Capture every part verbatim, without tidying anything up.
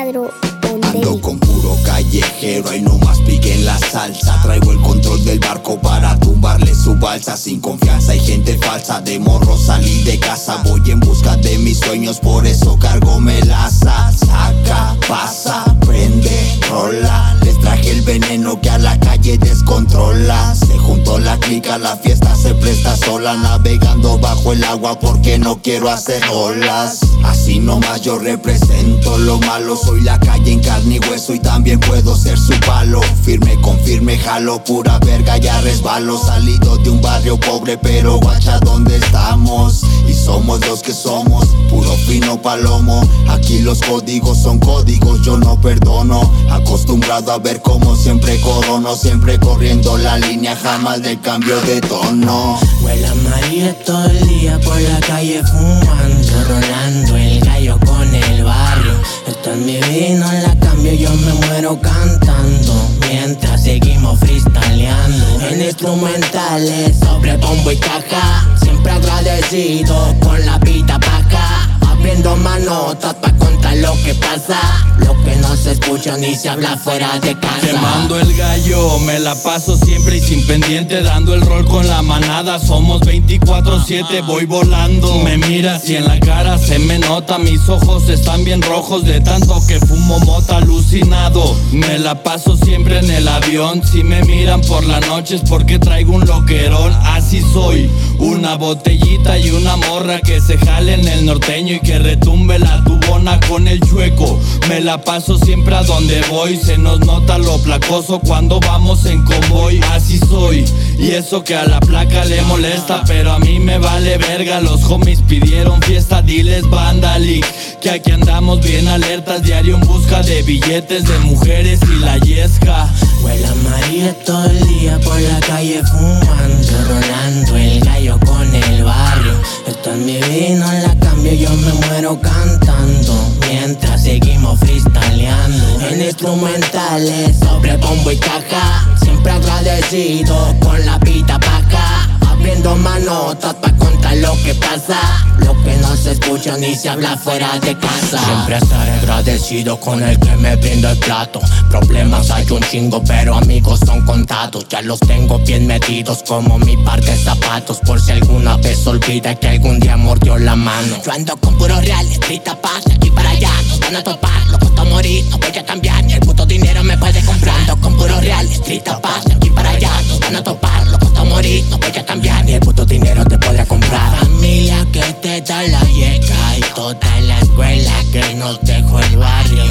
Cuadro. Ando con puro callejero, ahí nomás piquen la salsa. Traigo el control del barco para tumbarle su balsa. Sin confianza y gente falsa, de morro salí de casa. Voy en busca de mis sueños, por eso cargo melaza. Saca, pasa, prende, rola. Les traje el veneno que a la calle descontrola. Se juntó la clica, la fiesta se presta sola. Navegando bajo el agua porque no quiero hacer olas. Así nomás yo represento lo malo. Soy la calle en carne y hueso y también puedo ser su palo. Firme con firme jalo, pura verga ya resbalo. Salido de un barrio pobre pero guacha donde estamos. Y somos los que somos, puro fino palomo. Aquí los códigos son códigos, yo no perdono. Acostumbrado a ver como siempre corono. Siempre corriendo la línea, jamás de cambio de tono. Huele a María todo el día por la calle fumando, rolando el gallo con el barrio. Esta es mi vida, no la cambio, yo me muero cantando mientras seguimos freestyleando en instrumentales sobre bombo y caja. Siempre agradecido con la vida paja, abriendo manotas pa' contar lo que pasa, lo que no se escucha ni se habla fuera de casa. Quemando el gallo, me la paso siempre y sin pendiente, dando el rol con la manada. Somos veinticuatro siete, voy volando. Me miras y en la cara se me nota, mis ojos están bien rojos de tanto que fumo mota. Alucinado, me la paso siempre en el avión. Si me miran por la noche es porque traigo un loquerón. Así soy, una botellita y una morra que se jale en el norteño y que retumbe la tubona con el chueco. Me la paso siempre a donde voy, se nos nota lo placoso cuando vamos en convoy. Así soy, y eso que a la placa le molesta, pero a mí me vale verga. Los homies pidieron fiesta, diles Vandalic, que aquí andamos bien alertas, diario en busca de billetes, de mujeres y la yesca. Huele a María todo el día por la calle fumando, rolando el gallo con el barrio. Esta es mi vida, no la cambio, yo me muero cantando mientras seguimos freestyleando en instrumentales sobre bombo y caja. Siempre agradecido con la vida paja, abriendo manotas pa' contar lo que pasa, lo que no se escucha ni se habla fuera de casa. Siempre estaré agradecido con el que me brinda el plato. Problemas hay un chingo pero amigos son contados. Ya los tengo bien metidos como mi par de zapatos, por si alguna vez olvida que algún día mordió la mano. Yo ando con puro real, estrita paz, de aquí para allá nos van a topar. Lo costó morir, no voy a cambiar, ni el puto dinero me puede comprar. Ando con puro real, estrita paz, de aquí para allá nos van a topar. Lo costó morir, no voy a cambiar, ni el puto dinero te podrá comprar. Familia que te da la yeca y toda la escuela que nos dejó el barrio.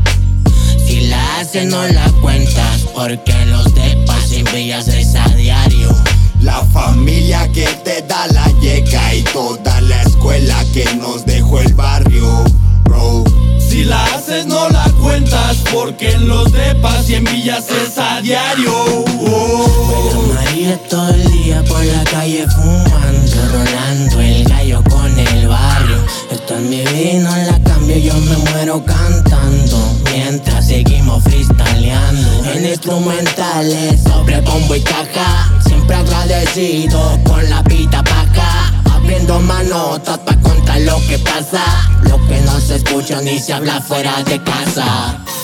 Si la haces no la cuentas porque los depas envías es a diario. La familia que te da la yeca y toda la escuela que nos dejó el barrio, bro. Si la haces no la cuentas porque en los depas y en villas es a diario. Huele a María todo el día por la calle fumando, rolando el gallo con el barrio. Esta es mi vida, no la cambio, yo me muero cantando mientras seguimos freestyleando en instrumentales sobre bombo y caja. Siempre agradecido con la vida paja, abriendo manotas pa' contar lo que pasa, lo que no se escucha ni se habla fuera de casa.